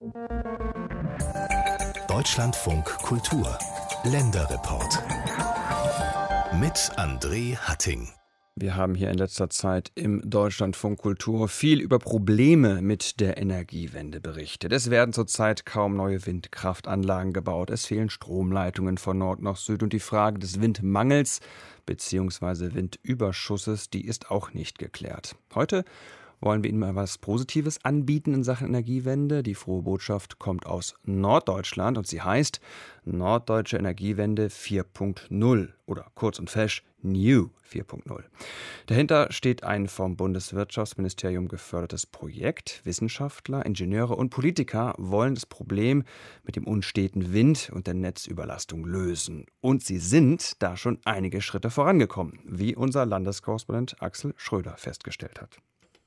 Deutschlandfunk Kultur Länderreport mit André Hatting. Wir haben hier in letzter Zeit im Deutschlandfunk Kultur viel über Probleme mit der Energiewende berichtet. Es werden zurzeit kaum neue Windkraftanlagen gebaut. Es fehlen Stromleitungen von Nord nach Süd und die Frage des Windmangels bzw. Windüberschusses, die ist auch nicht geklärt. Heute wollen wir Ihnen mal was Positives anbieten in Sachen Energiewende. Die frohe Botschaft kommt aus Norddeutschland und sie heißt Norddeutsche Energiewende 4.0 oder kurz und fesch New 4.0. Dahinter steht ein vom Bundeswirtschaftsministerium gefördertes Projekt. Wissenschaftler, Ingenieure und Politiker wollen das Problem mit dem unsteten Wind und der Netzüberlastung lösen. Und sie sind da schon einige Schritte vorangekommen, wie unser Landeskorrespondent Axel Schröder festgestellt hat.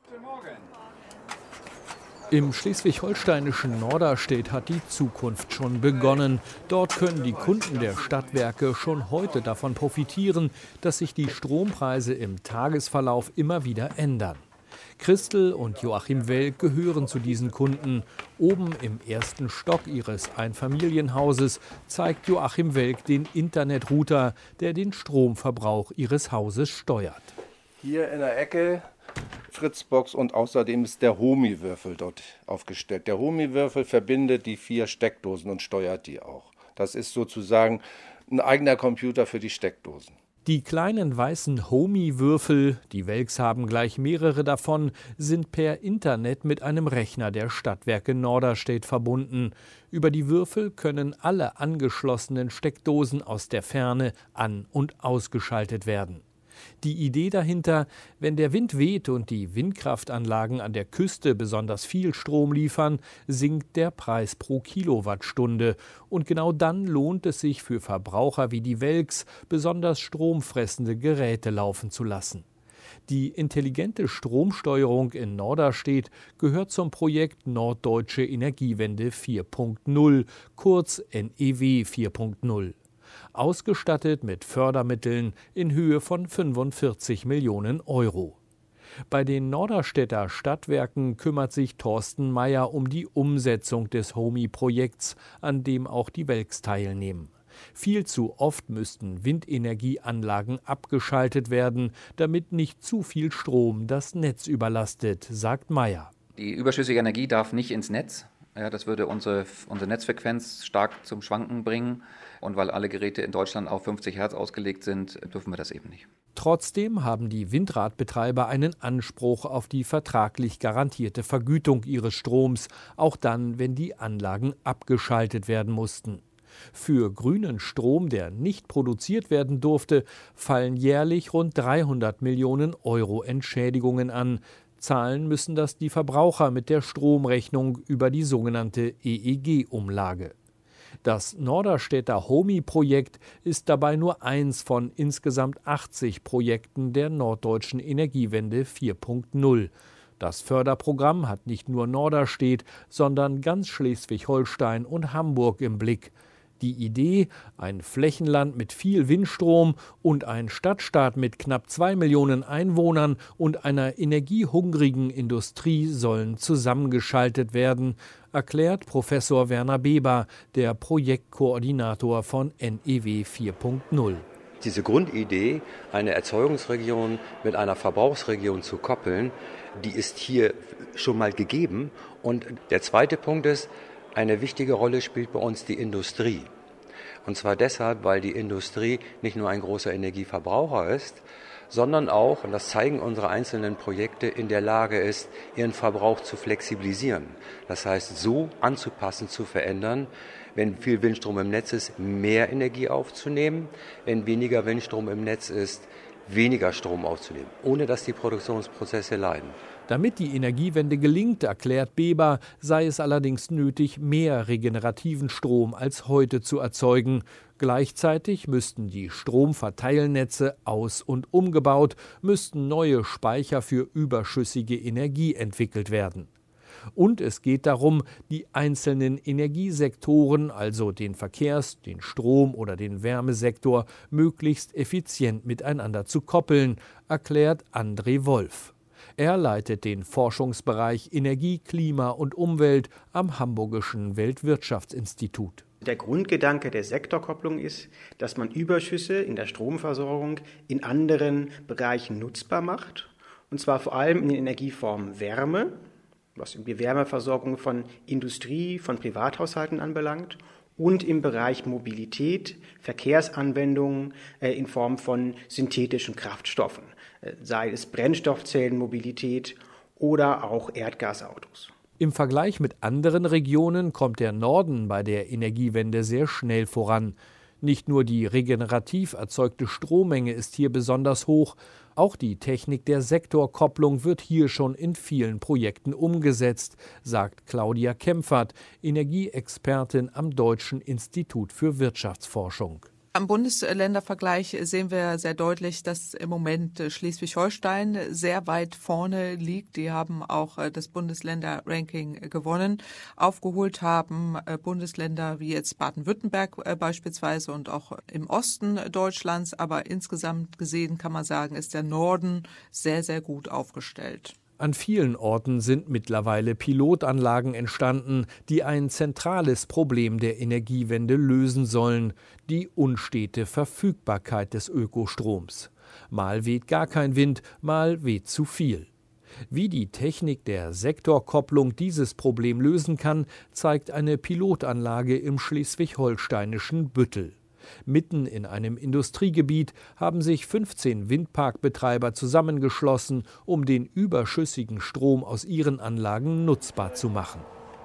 Im schleswig-holsteinischen Norderstedt hat die Zukunft schon begonnen. Dort können die Kunden der Stadtwerke schon heute davon profitieren, dass sich die Strompreise im Tagesverlauf immer wieder ändern. Christel und Joachim Welk gehören zu diesen Kunden. Oben im ersten Stock ihres Einfamilienhauses zeigt Joachim Welk den Internetrouter, der den Stromverbrauch ihres Hauses steuert. Hier in der Ecke Fritzbox und außerdem ist der Homi-Würfel dort aufgestellt. Der Homi-Würfel verbindet die 4 Steckdosen und steuert die auch. Das ist sozusagen ein eigener Computer für die Steckdosen. Die kleinen weißen Homi-Würfel, die Welks haben gleich mehrere davon, sind per Internet mit einem Rechner der Stadtwerke Norderstedt verbunden. Über die Würfel können alle angeschlossenen Steckdosen aus der Ferne an- und ausgeschaltet werden. Die Idee dahinter: wenn der Wind weht und die Windkraftanlagen an der Küste besonders viel Strom liefern, sinkt der Preis pro Kilowattstunde. Und genau dann lohnt es sich für Verbraucher wie die Welks, besonders stromfressende Geräte laufen zu lassen. Die intelligente Stromsteuerung in Norderstedt gehört zum Projekt Norddeutsche Energiewende 4.0, kurz NEW 4.0. Ausgestattet mit Fördermitteln in Höhe von 45 Millionen Euro. Bei den Norderstedter Stadtwerken kümmert sich Thorsten Meyer um die Umsetzung des HOMI-Projekts, an dem auch die Welks teilnehmen. Viel zu oft müssten Windenergieanlagen abgeschaltet werden, damit nicht zu viel Strom das Netz überlastet, sagt Meyer. Die überschüssige Energie darf nicht ins Netz. Ja, das würde unsere Netzfrequenz stark zum Schwanken bringen. Und weil alle Geräte in Deutschland auf 50 Hertz ausgelegt sind, dürfen wir das eben nicht. Trotzdem haben die Windradbetreiber einen Anspruch auf die vertraglich garantierte Vergütung ihres Stroms, auch dann, wenn die Anlagen abgeschaltet werden mussten. Für grünen Strom, der nicht produziert werden durfte, fallen jährlich rund 300 Millionen Euro Entschädigungen an. Zahlen müssen das die Verbraucher mit der Stromrechnung über die sogenannte EEG-Umlage. Das Norderstedter HOMI-Projekt ist dabei nur eins von insgesamt 80 Projekten der Norddeutschen Energiewende 4.0. Das Förderprogramm hat nicht nur Norderstedt, sondern ganz Schleswig-Holstein und Hamburg im Blick. Die Idee: ein Flächenland mit viel Windstrom und ein Stadtstaat mit knapp 2 Millionen Einwohnern und einer energiehungrigen Industrie sollen zusammengeschaltet werden, erklärt Professor Werner Beber, der Projektkoordinator von NEW 4.0. Diese Grundidee, eine Erzeugungsregion mit einer Verbrauchsregion zu koppeln, die ist hier schon mal gegeben. Und der zweite Punkt ist, eine wichtige Rolle spielt bei uns die Industrie. Und zwar deshalb, weil die Industrie nicht nur ein großer Energieverbraucher ist, sondern auch, und das zeigen unsere einzelnen Projekte, in der Lage ist, ihren Verbrauch zu flexibilisieren. Das heißt, so anzupassen, zu verändern, wenn viel Windstrom im Netz ist, mehr Energie aufzunehmen, wenn weniger Windstrom im Netz ist, weniger Strom aufzunehmen, ohne dass die Produktionsprozesse leiden. Damit die Energiewende gelingt, erklärt Beber, sei es allerdings nötig, mehr regenerativen Strom als heute zu erzeugen. Gleichzeitig müssten die Stromverteilnetze aus- und umgebaut, müssten neue Speicher für überschüssige Energie entwickelt werden. Und es geht darum, die einzelnen Energiesektoren, also den Verkehrs-, den Strom- oder den Wärmesektor, möglichst effizient miteinander zu koppeln, erklärt André Wolf. Er leitet den Forschungsbereich Energie, Klima und Umwelt am Hamburgischen Weltwirtschaftsinstitut. Der Grundgedanke der Sektorkopplung ist, dass man Überschüsse in der Stromversorgung in anderen Bereichen nutzbar macht. Und zwar vor allem in den Energieformen Wärme, was die Wärmeversorgung von Industrie, von Privathaushalten anbelangt, und im Bereich Mobilität, Verkehrsanwendungen in Form von synthetischen Kraftstoffen, sei es Brennstoffzellenmobilität oder auch Erdgasautos. Im Vergleich mit anderen Regionen kommt der Norden bei der Energiewende sehr schnell voran. Nicht nur die regenerativ erzeugte Strommenge ist hier besonders hoch, auch die Technik der Sektorkopplung wird hier schon in vielen Projekten umgesetzt, sagt Claudia Kempfert, Energieexpertin am Deutschen Institut für Wirtschaftsforschung. Am Bundesländervergleich sehen wir sehr deutlich, dass im Moment Schleswig-Holstein sehr weit vorne liegt. Die haben auch das Bundesländerranking gewonnen. Aufgeholt haben Bundesländer wie jetzt Baden-Württemberg beispielsweise und auch im Osten Deutschlands. Aber insgesamt gesehen kann man sagen, ist der Norden sehr, sehr gut aufgestellt. An vielen Orten sind mittlerweile Pilotanlagen entstanden, die ein zentrales Problem der Energiewende lösen sollen: die unstete Verfügbarkeit des Ökostroms. Mal weht gar kein Wind, mal weht zu viel. Wie die Technik der Sektorkopplung dieses Problem lösen kann, zeigt eine Pilotanlage im schleswig-holsteinischen Büttel. Mitten in einem Industriegebiet haben sich 15 Windparkbetreiber zusammengeschlossen, um den überschüssigen Strom aus ihren Anlagen nutzbar zu machen.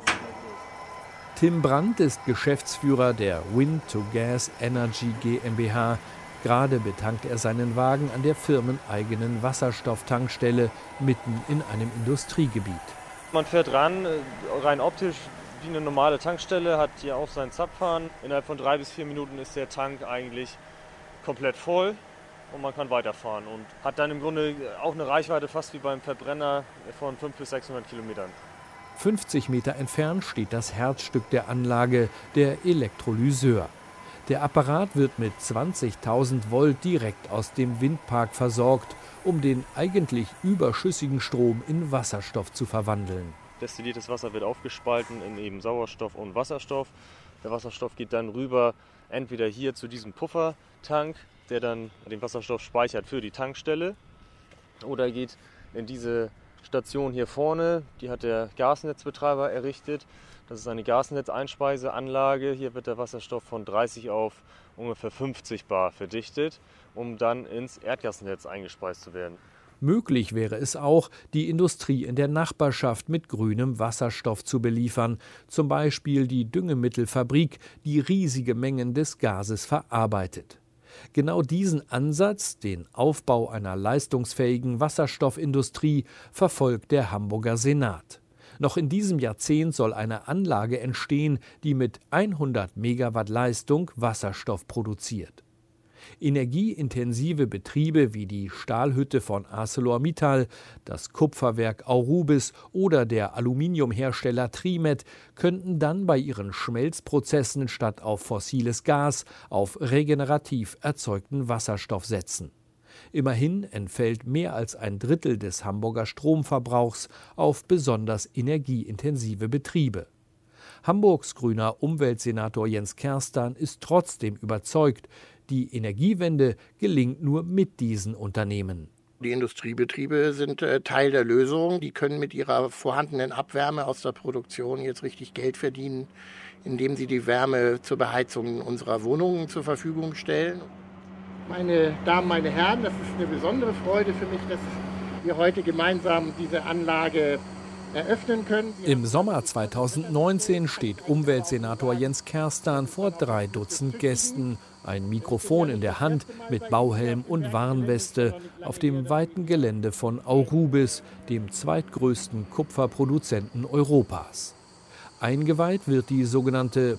Tim Brandt ist Geschäftsführer der Wind2Gas Energy GmbH. Gerade betankt er seinen Wagen an der firmeneigenen Wasserstofftankstelle mitten in einem Industriegebiet. Man fährt rein optisch wie eine normale Tankstelle, hat hier auch seinen Zapfhahn. Innerhalb von 3 bis 4 Minuten ist der Tank eigentlich komplett voll und man kann weiterfahren und hat dann im Grunde auch eine Reichweite fast wie beim Verbrenner von 500 bis 600 Kilometern. 50 Meter entfernt steht das Herzstück der Anlage, der Elektrolyseur. Der Apparat wird mit 20.000 Volt direkt aus dem Windpark versorgt, um den eigentlich überschüssigen Strom in Wasserstoff zu verwandeln. Destilliertes Wasser wird aufgespalten in eben Sauerstoff und Wasserstoff. Der Wasserstoff geht dann rüber entweder hier zu diesem Puffertank, der dann den Wasserstoff speichert für die Tankstelle, oder geht in diese Station hier vorne, die hat der Gasnetzbetreiber errichtet. Das ist eine Gasnetzeinspeiseanlage. Hier wird der Wasserstoff von 30 auf ungefähr 50 bar verdichtet, um dann ins Erdgasnetz eingespeist zu werden. Möglich wäre es auch, die Industrie in der Nachbarschaft mit grünem Wasserstoff zu beliefern, zum Beispiel die Düngemittelfabrik, die riesige Mengen des Gases verarbeitet. Genau diesen Ansatz, den Aufbau einer leistungsfähigen Wasserstoffindustrie, verfolgt der Hamburger Senat. Noch in diesem Jahrzehnt soll eine Anlage entstehen, die mit 100 Megawatt Leistung Wasserstoff produziert. Energieintensive Betriebe wie die Stahlhütte von ArcelorMittal, das Kupferwerk Aurubis oder der Aluminiumhersteller Trimet könnten dann bei ihren Schmelzprozessen statt auf fossiles Gas auf regenerativ erzeugten Wasserstoff setzen. Immerhin entfällt mehr als ein Drittel des Hamburger Stromverbrauchs auf besonders energieintensive Betriebe. Hamburgs grüner Umweltsenator Jens Kerstan ist trotzdem überzeugt, die Energiewende gelingt nur mit diesen Unternehmen. Die Industriebetriebe sind Teil der Lösung. Die können mit ihrer vorhandenen Abwärme aus der Produktion jetzt richtig Geld verdienen, indem sie die Wärme zur Beheizung unserer Wohnungen zur Verfügung stellen. Meine Damen, meine Herren, das ist eine besondere Freude für mich, dass wir heute gemeinsam diese Anlage eröffnen können. Im Sommer 2019 steht Umweltsenator Jens Kerstan vor 3 Dutzend Gästen, ein Mikrofon in der Hand mit Bauhelm und Warnweste auf dem weiten Gelände von Aurubis, dem zweitgrößten Kupferproduzenten Europas. Eingeweiht wird die sogenannte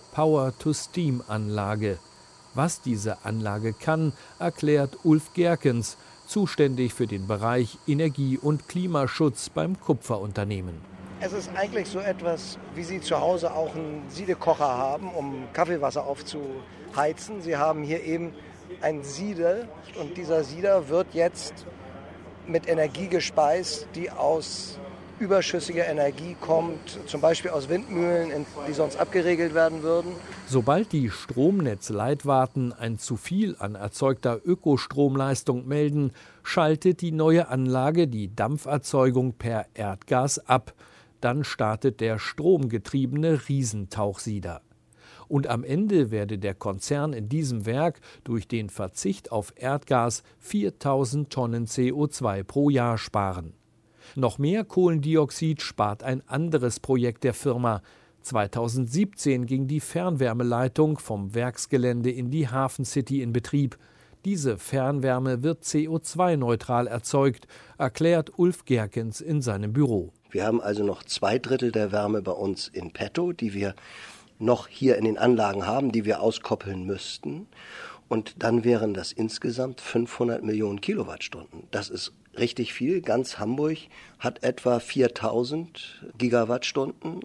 Power-to-Steam-Anlage. Was diese Anlage kann, erklärt Ulf Gerkens, zuständig für den Bereich Energie- und Klimaschutz beim Kupferunternehmen. Es ist eigentlich so etwas, wie Sie zu Hause auch einen Siedekocher haben, um Kaffeewasser aufzuheizen. Sie haben hier eben einen Sieder und dieser Sieder wird jetzt mit Energie gespeist, die aus überschüssiger Energie kommt, zum Beispiel aus Windmühlen, die sonst abgeregelt werden würden. Sobald die Stromnetzleitwarten ein zu viel an erzeugter Ökostromleistung melden, schaltet die neue Anlage die Dampferzeugung per Erdgas ab. Dann startet der stromgetriebene Riesentauchsieder. Und am Ende werde der Konzern in diesem Werk durch den Verzicht auf Erdgas 4.000 Tonnen CO2 pro Jahr sparen. Noch mehr Kohlendioxid spart ein anderes Projekt der Firma. 2017 ging die Fernwärmeleitung vom Werksgelände in die Hafencity in Betrieb. Diese Fernwärme wird CO2-neutral erzeugt, erklärt Ulf Gerkens in seinem Büro. Wir haben also noch 2/3 der Wärme bei uns in petto, die wir noch hier in den Anlagen haben, die wir auskoppeln müssten. Und dann wären das insgesamt 500 Millionen Kilowattstunden. Das ist richtig viel. Ganz Hamburg hat etwa 4000 Gigawattstunden.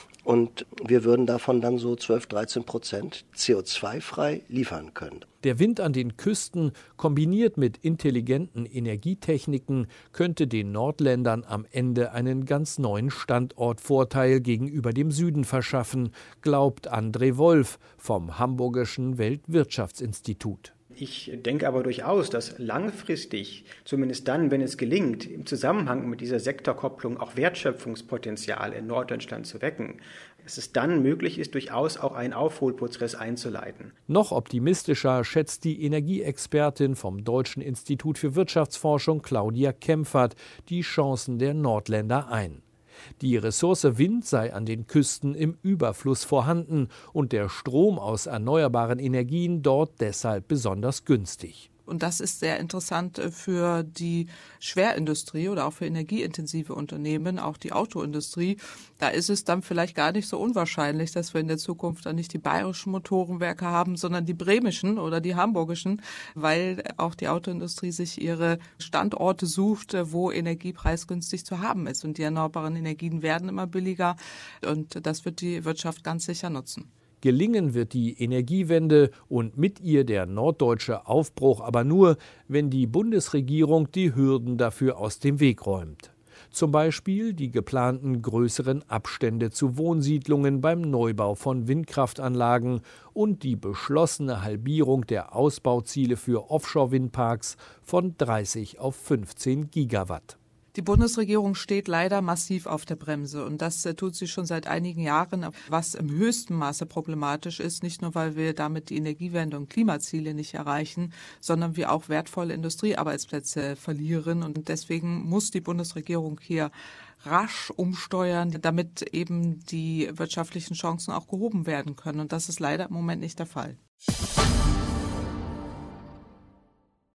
Und wir würden davon dann so 12-13% CO2-frei liefern können. Der Wind an den Küsten, kombiniert mit intelligenten Energietechniken, könnte den Nordländern am Ende einen ganz neuen Standortvorteil gegenüber dem Süden verschaffen, glaubt André Wolf vom Hamburgischen Weltwirtschaftsinstitut. Ich denke aber durchaus, dass langfristig, zumindest dann, wenn es gelingt, im Zusammenhang mit dieser Sektorkopplung auch Wertschöpfungspotenzial in Norddeutschland zu wecken, dass es dann möglich ist, durchaus auch einen Aufholprozess einzuleiten. Noch optimistischer schätzt die Energieexpertin vom Deutschen Institut für Wirtschaftsforschung Claudia Kempfert die Chancen der Nordländer ein. Die Ressource Wind sei an den Küsten im Überfluss vorhanden und der Strom aus erneuerbaren Energien dort deshalb besonders günstig. Und das ist sehr interessant für die Schwerindustrie oder auch für energieintensive Unternehmen, auch die Autoindustrie. Da ist es dann vielleicht gar nicht so unwahrscheinlich, dass wir in der Zukunft dann nicht die bayerischen Motorenwerke haben, sondern die bremischen oder die hamburgischen, weil auch die Autoindustrie sich ihre Standorte sucht, wo Energie preisgünstig zu haben ist. Und die erneuerbaren Energien werden immer billiger und das wird die Wirtschaft ganz sicher nutzen. Gelingen wird die Energiewende und mit ihr der norddeutsche Aufbruch aber nur, wenn die Bundesregierung die Hürden dafür aus dem Weg räumt. Zum Beispiel die geplanten größeren Abstände zu Wohnsiedlungen beim Neubau von Windkraftanlagen und die beschlossene Halbierung der Ausbauziele für Offshore-Windparks von 30 auf 15 Gigawatt. Die Bundesregierung steht leider massiv auf der Bremse und das tut sie schon seit einigen Jahren, was im höchsten Maße problematisch ist, nicht nur, weil wir damit die Energiewende und Klimaziele nicht erreichen, sondern wir auch wertvolle Industriearbeitsplätze verlieren und deswegen muss die Bundesregierung hier rasch umsteuern, damit eben die wirtschaftlichen Chancen auch gehoben werden können und das ist leider im Moment nicht der Fall.